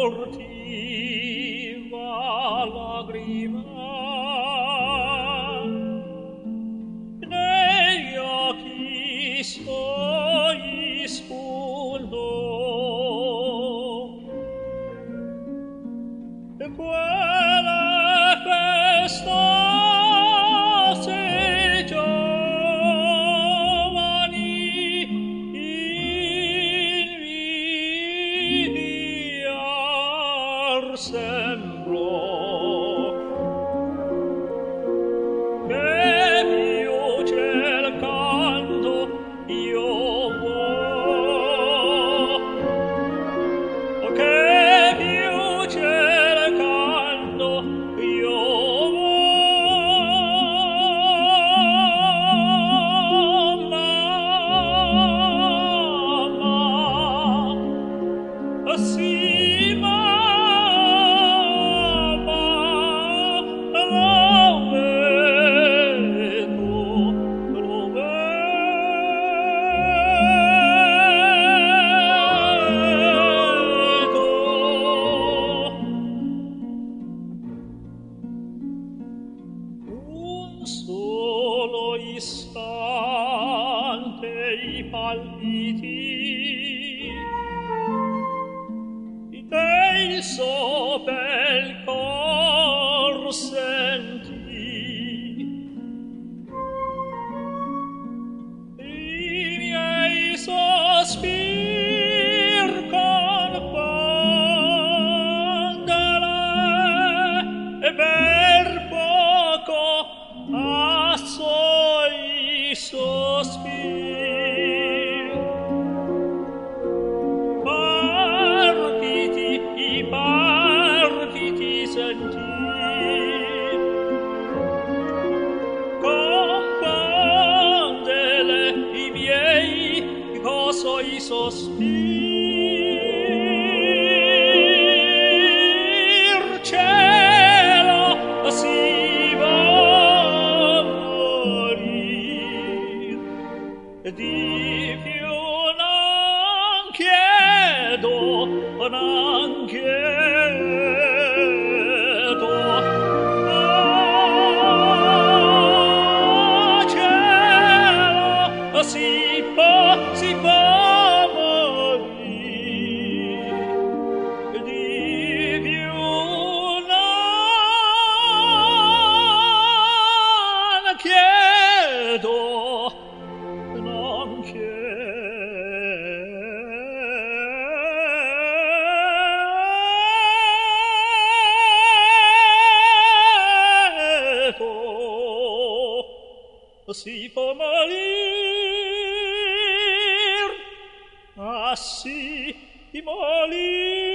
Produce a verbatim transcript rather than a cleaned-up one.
furtiva lagrima negli occhi suoi spuntò, e quella festa sei giovani invidiar sembrò, che più cercando io vo, che più cercando io vo, mamma, sì, mamma, lo vedo, lo vedo. Un solo istante i palpiti del suo bel cor sentì, i miei sospir confondere, e per poco a suoi sospir partiti, i partiti sentir, confondele i miei coso i sospir, cielo si va morir, di più non chiedo, non chiedo. Ah, cielo, si può, si può morir, di più non chiedo, non chiedo, si può morir, ah sì, morir.